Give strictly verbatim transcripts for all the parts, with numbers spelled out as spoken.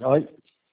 Oi.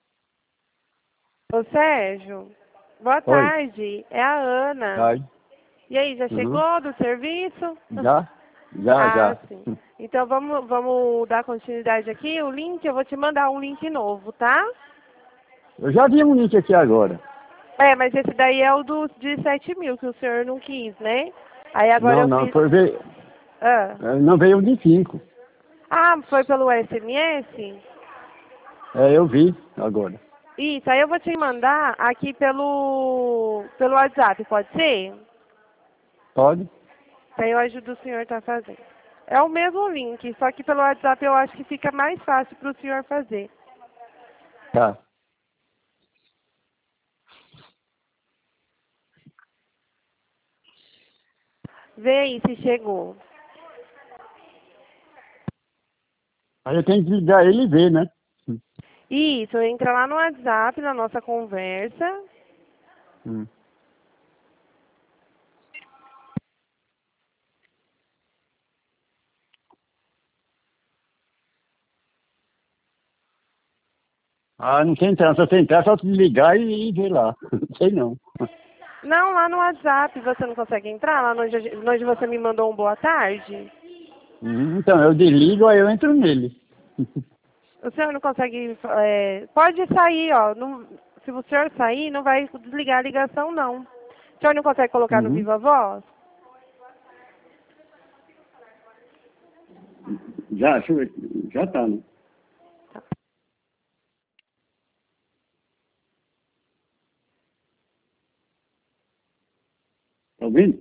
Ô Sérgio, boa Oi. tarde. É a Ana. Oi. E aí, já Uhum. chegou do serviço? Já? Já, ah, já. sim. Então vamos, vamos dar continuidade aqui. O link, eu vou te mandar um link novo, tá? Eu já vi um link aqui agora. É, mas esse daí é o do, de sete mil, que o senhor não quis, né? Aí agora Não, eu não, fiz... foi ver. Ah, Não veio de cinco. ah foi pelo S M S? É, eu vi agora. Isso, aí eu vou te mandar aqui pelo, pelo WhatsApp, pode ser? Pode? Aí eu ajudo o senhor a estar fazendo. É o mesmo link, só que pelo WhatsApp eu acho que fica mais fácil para o senhor fazer. Tá. Vê aí se chegou. Aí eu tenho que ligar ele e ver, né? Isso, entra lá no WhatsApp, na nossa conversa. Hum. Ah, não tem entrar, só tem entrar, só te ligar e, e ver lá. Não sei não. Não, lá no WhatsApp você não consegue entrar? Lá onde, onde você me mandou um boa tarde? Hum, Então, eu desligo, aí eu entro nele. O senhor não consegue... É, pode sair, ó. Não, se o senhor sair, não vai desligar a ligação, não. O senhor não consegue colocar no Uhum. Viva Voz? Já, deixa eu ver. Já tá, né? Tá ouvindo?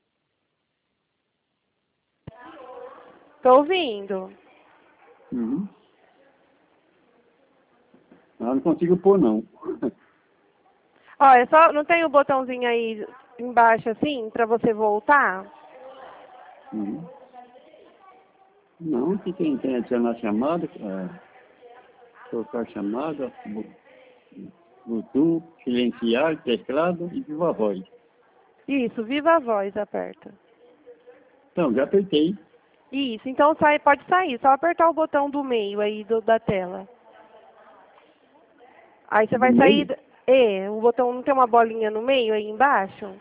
Tô ouvindo. Uhum. Ah, não consigo pôr, não. Ó, é só, não tem o botãozinho aí embaixo assim, pra você voltar? Uhum. Não, que tem, tem adicionar chamada, é, colocar chamada, bu- Bluetooth, silenciar, teclado e viva voz. Isso, viva a voz, aperta. Então, já apertei. Isso, então sai, pode sair, só apertar o botão do meio aí do, da tela. Aí você Do vai sair, meio? d- é, o botão não tem uma bolinha no meio aí embaixo?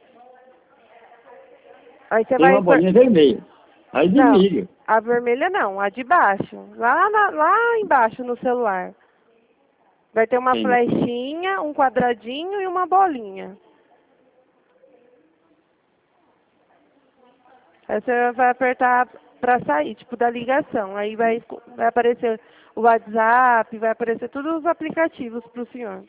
Aí você Tem vai, uma per- bolinha vermelha. Aí não, desliga. a vermelha não, a de baixo, lá, na, lá embaixo no celular. Vai ter uma Tem aqui. flechinha, um quadradinho e uma bolinha. Aí você vai apertar para sair, tipo, da ligação. Aí vai, vai aparecer o WhatsApp, vai aparecer todos os aplicativos para o senhor.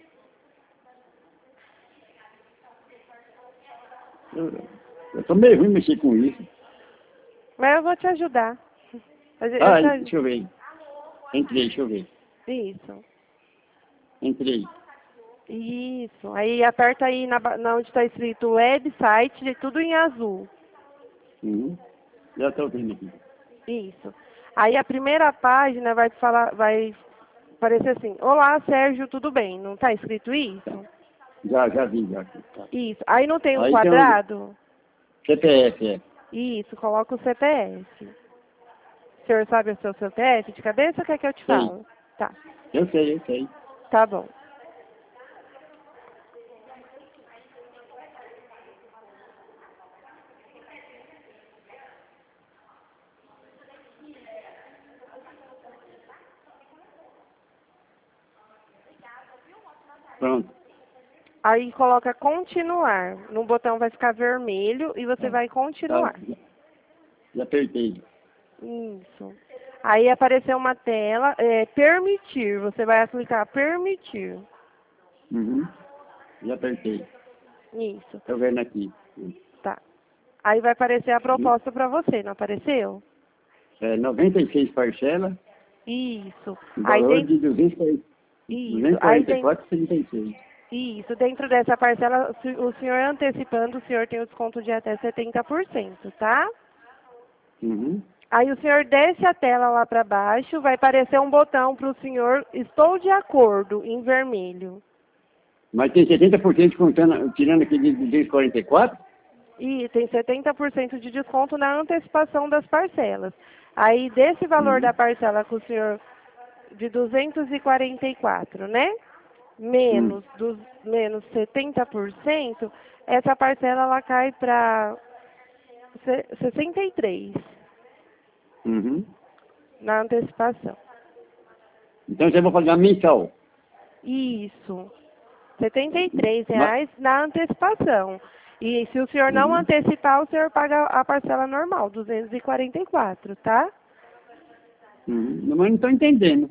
Eu, eu tô meio ruim mexer com isso. Mas eu vou te ajudar. Eu eu Ah, te deixa ajudo. eu ver. Entrei, deixa eu ver. Isso. Entrei. Isso. Aí aperta aí na, ba- na onde está escrito website, tudo em azul. Uhum. Já tô vendo aqui. Isso. Aí a primeira página vai te falar, vai aparecer assim, olá Sérgio, tudo bem? Não está escrito Tá. isso? Já, já vi, já. Tá. Isso. Aí não tem um Aí tem um quadrado? C P F, é. Isso, coloca o C P F. O senhor sabe o seu C P F de cabeça ou quer que eu te Sei. falo? Tá, Eu sei, eu sei. tá bom. Pronto. Aí coloca continuar. No botão vai ficar vermelho e você Tá. vai Tá. continuar. Já, já apertei. Isso. Aí apareceu uma tela, é, permitir. Você vai clicar permitir. Uhum. Já apertei. Isso, Tô vendo aqui. tá. Aí vai aparecer a proposta para você, não apareceu? É, noventa e seis parcelas, Isso. o Aí valor dentro, de isso. Aí dentro, duzentos e quarenta e quatro vírgula trinta e seis. isso. Dentro dessa parcela, se o senhor antecipando, o senhor tem o desconto de até setenta por cento, tá? Uhum. Aí o senhor desce a tela lá para baixo, vai aparecer um botão para o senhor, estou de acordo, em vermelho. Mas tem setenta por cento contando, tirando aqui de duzentos e quarenta e quatro? E tem setenta por cento de desconto na antecipação das parcelas. Aí, desse valor Uhum. da parcela que o senhor de duzentos e quarenta e quatro, né? Menos, dos, menos setenta por cento, essa parcela ela cai para sessenta e três Uhum. na antecipação. Então você vai pagar mensal. Isso. setenta e três Mas, reais na antecipação. E se o senhor não uhum. antecipar, o senhor paga a parcela normal, duzentos e quarenta e quatro, tá? Uhum. Mas não estou entendendo.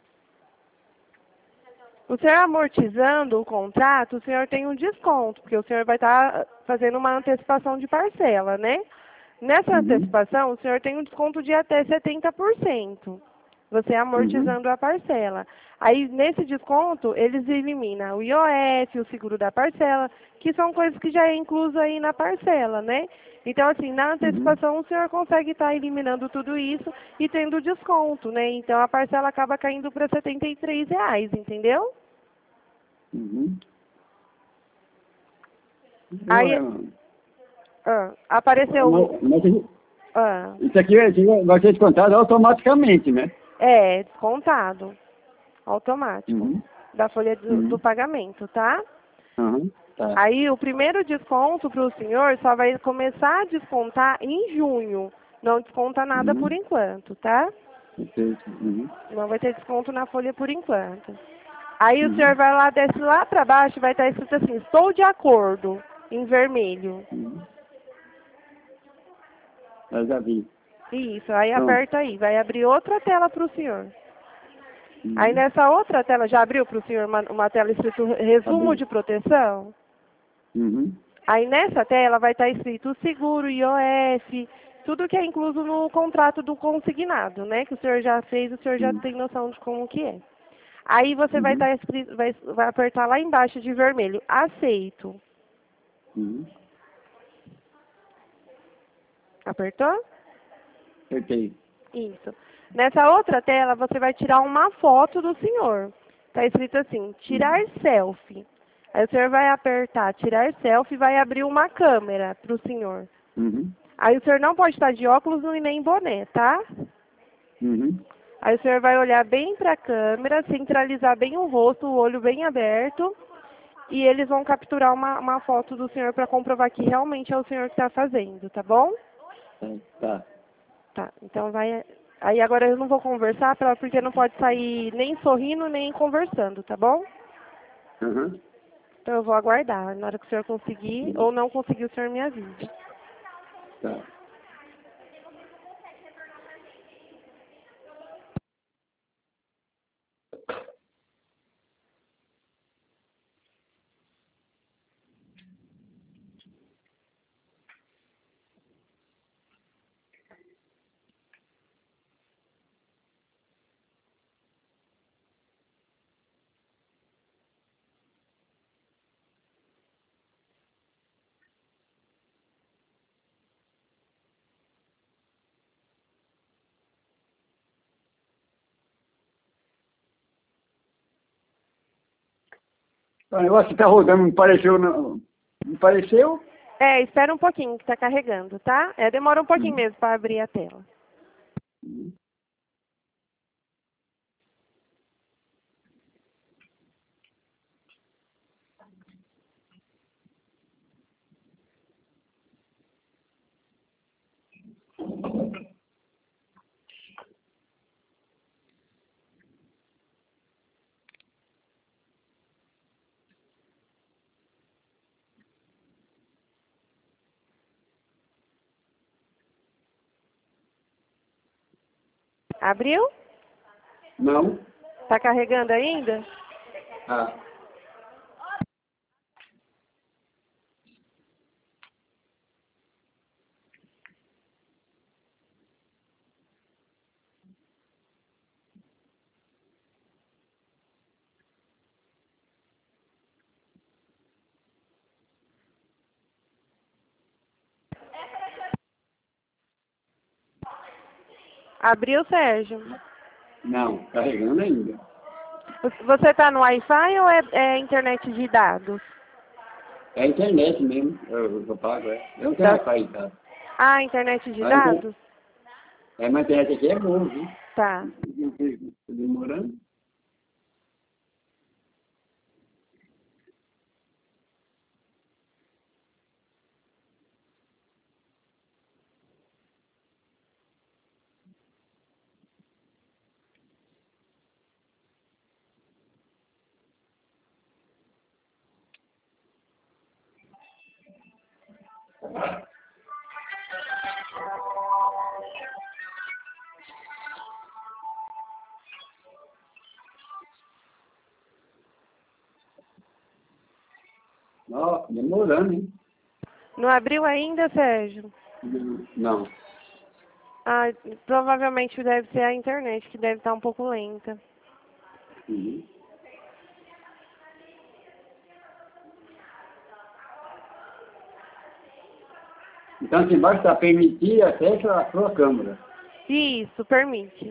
O senhor amortizando o contrato, o senhor tem um desconto, porque o senhor vai estar fazendo uma antecipação de parcela, né? Nessa Uhum. antecipação, o senhor tem um desconto de até setenta por cento. Você amortizando Uhum. a parcela. Aí, nesse desconto, eles eliminam o I O F, o seguro da parcela, que são coisas que já é incluso aí na parcela, né? Então, assim, na Uhum. antecipação, o senhor consegue estar eliminando tudo isso e tendo desconto, né? Então, a parcela acaba caindo para setenta e três reais, entendeu? Uhum. Eu, Aí, eu, ah, apareceu... mas, mas Ah, isso aqui vai ser vai ser descontado automaticamente, né? é, descontado. Automático. Uhum. Da folha do, do Uhum. pagamento, tá? Uhum. Tá. Aí o primeiro desconto para o senhor só vai começar a descontar em junho. Não desconta nada por Uhum. enquanto, tá? Perfeito. Uhum. Não vai ter desconto na folha por enquanto. Aí o senhor Uhum. vai lá, desce lá para baixo, vai estar escrito assim, estou de acordo, em vermelho. Uhum. Eu já vi. Isso, aí Pronto. aperta aí, vai abrir outra tela para o senhor. Aí Uhum. nessa outra tela, já abriu para o senhor uma, uma tela escrito resumo Abri. de proteção? Uhum. Aí nessa tela vai estar escrito o seguro, I O F, tudo que é incluso no contrato do consignado, né? Que o senhor já fez, o senhor já Uhum. tem noção de como que é. Aí você vai Uhum. estar escrito, vai, vai apertar lá embaixo de vermelho, aceito. Uhum. Apertou? Acertei. Isso. Nessa outra tela você vai tirar uma foto do senhor. Está escrito assim, tirar Uhum. selfie. Aí o senhor vai apertar tirar selfie e vai abrir uma câmera para o senhor. Uhum. Aí o senhor não pode estar de óculos e nem boné, tá? Uhum. Aí o senhor vai olhar bem para a câmera, centralizar bem o rosto, o olho bem aberto, e eles vão capturar uma, uma foto do senhor para comprovar que realmente é o senhor que está fazendo, tá bom? Tá. Tá. Tá, então vai... Aí agora eu não vou conversar, pra- porque não pode sair nem sorrindo, nem conversando, tá bom? Uhum. Então eu vou aguardar. Na hora que o senhor conseguir, Uhum. ou não conseguir, o senhor me avise. Tá. O negócio que tá rodando não pareceu, não. Não pareceu? É, espera um pouquinho que tá carregando, tá? É, demora um pouquinho Uhum. mesmo para abrir a tela. Uhum. Abriu? Não. Tá carregando ainda? Ah. Abriu, Sérgio? Não. Carregando ainda. Você tá no Wi-Fi ou é, é internet de dados? É a internet mesmo. Eu, eu pago, é. Eu não tenho Da... Wi-Fi em casa. Ah, internet de A internet, dados? é, mas a internet aqui é boa, viu? Tá. Está demorando. Nossa, demorando, hein? Não abriu ainda, Sérgio? Não. Ah, provavelmente deve ser a internet, que deve estar um pouco lenta. Uhum. Então, aqui embaixo está permitir acesso à sua câmera. Isso, permite.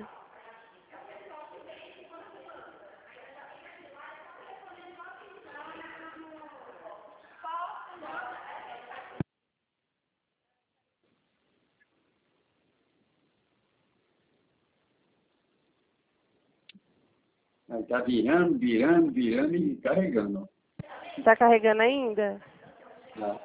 Aí está virando, virando, virando e carregando. Está carregando ainda? Ó.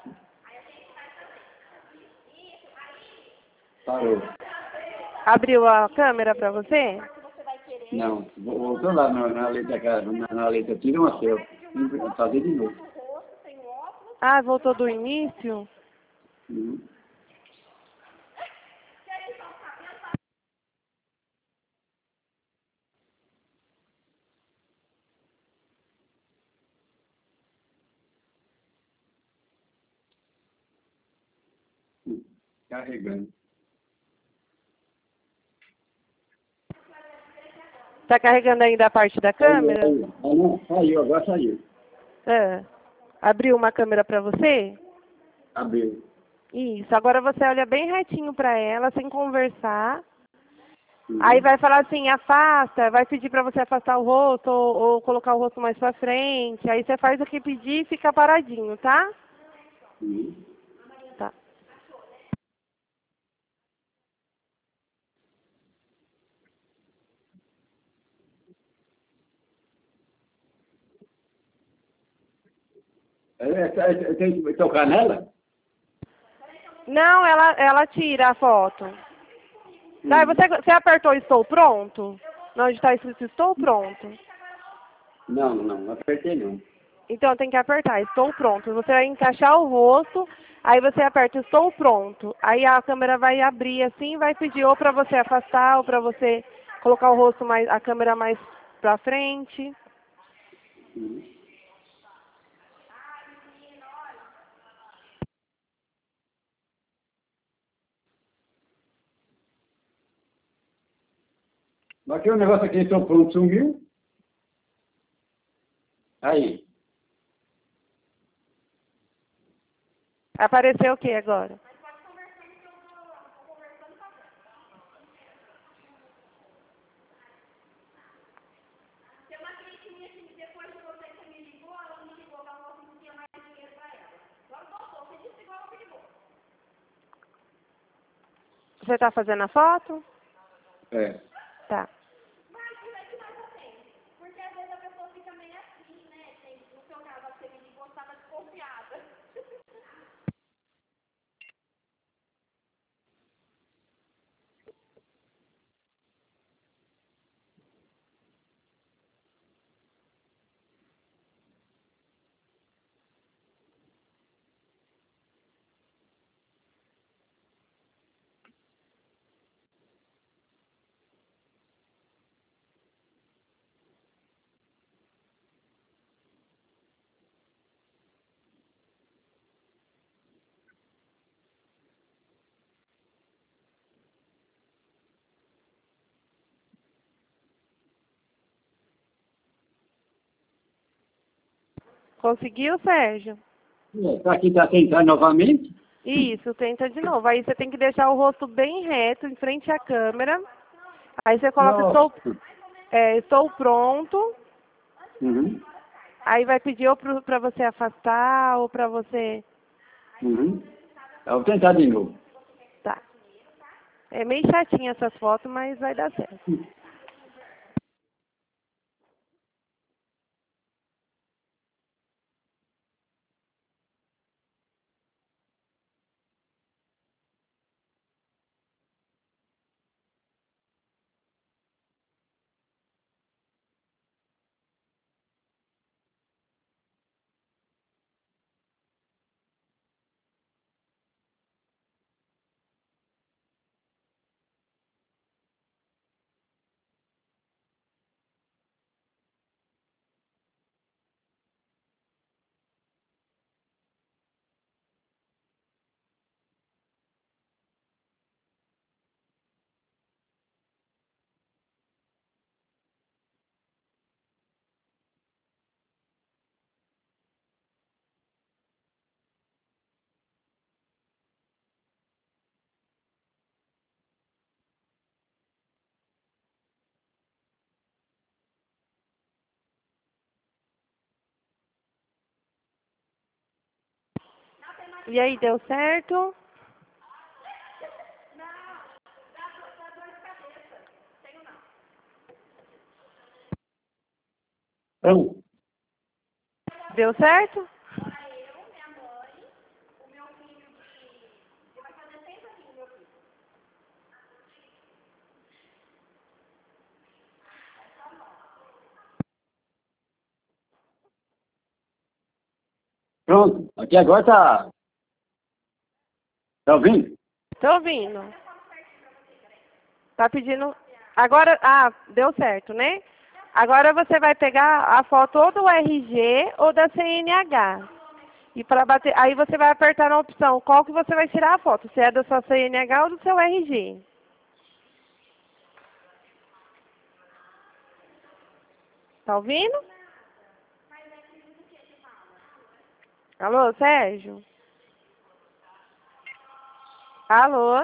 Parou. Abriu a câmera para você? Não, voltou lá na, na letra, na, na letra, tira uma selfie. Fazer de novo. Ah, voltou do início? Uhum. Carregando. Está carregando ainda a parte da câmera? Saiu, ah, não, saiu, agora saiu. É. Abriu uma câmera para você? Abriu. Isso. Agora você olha bem retinho para ela, sem conversar. Uhum. Aí vai falar assim, afasta, vai pedir para você afastar o rosto ou, ou colocar o rosto mais para frente. Aí você faz o que pedir e fica paradinho, tá? Uhum. Tá. É, é, é, tem que tocar nela? Não, ela, ela tira a foto. Daí Uhum. você, você apertou estou pronto? Onde está escrito estou pronto. Não, não, não apertei não. Então tem que apertar estou pronto. Você vai encaixar o rosto, aí você aperta estou pronto. Aí a câmera vai abrir assim, vai pedir ou para você afastar ou para você colocar o rosto mais, a câmera mais para frente. Uhum. Aqui o negócio aqui, estou pronto, sumiu. Aí. Apareceu o que agora? Você está fazendo a foto? É. Tá. Conseguiu, Sérgio? Está aqui, está tentando novamente. Isso, tenta de novo. Aí você tem que deixar o rosto bem reto em frente à câmera. Aí você coloca estou, Nossa. é, estou pronto. Uhum. Aí vai pedir ou para você afastar ou para você... Uhum. Eu vou tentar de novo. Tá. É meio chatinha essas fotos, mas vai dar certo. E aí, deu certo? Então, Deu certo? pronto. Aqui agora tá. Tá ouvindo? Tô ouvindo. Tá pedindo... Agora, ah, deu certo, né? Agora você vai pegar a foto ou do R G ou da C N H. E para bater, aí você vai apertar na opção qual que você vai tirar a foto, se é da sua C N H ou do seu R G. Tá ouvindo? Alô, Sérgio? Alô?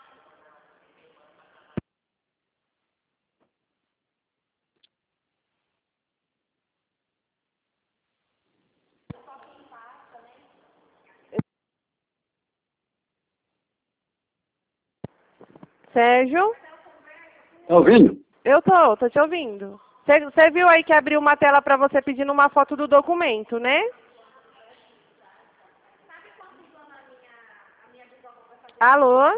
Sérgio? Tá ouvindo? Eu tô, tô te ouvindo. Você você viu aí que abriu uma tela para você pedindo uma foto do documento, né? Alô?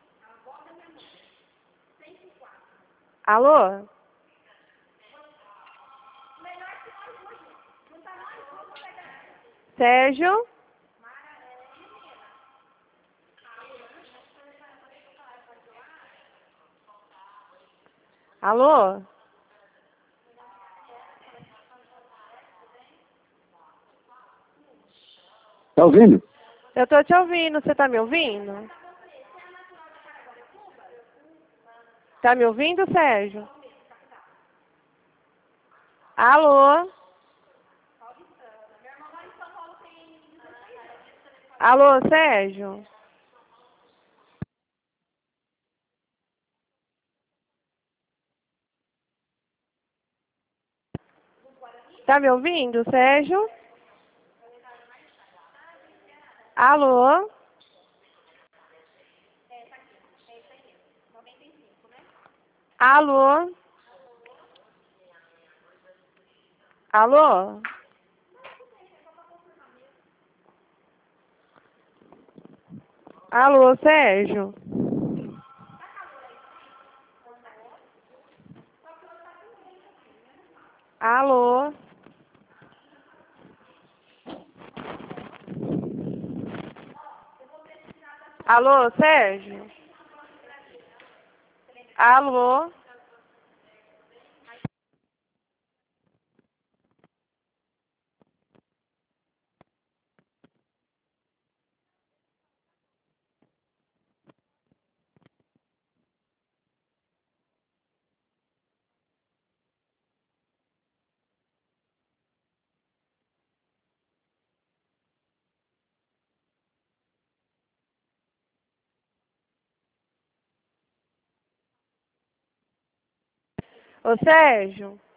Alô? Sérgio? Alô? Tá ouvindo? Eu tô te ouvindo, você tá me ouvindo? Tá me ouvindo, Sérgio? Alô? Alô, Sérgio? Tá me ouvindo, Sérgio? Alô? Alô? Alô? Alô, Sérgio? Alô? Alô, Sérgio? Alô? Ô, Sérgio?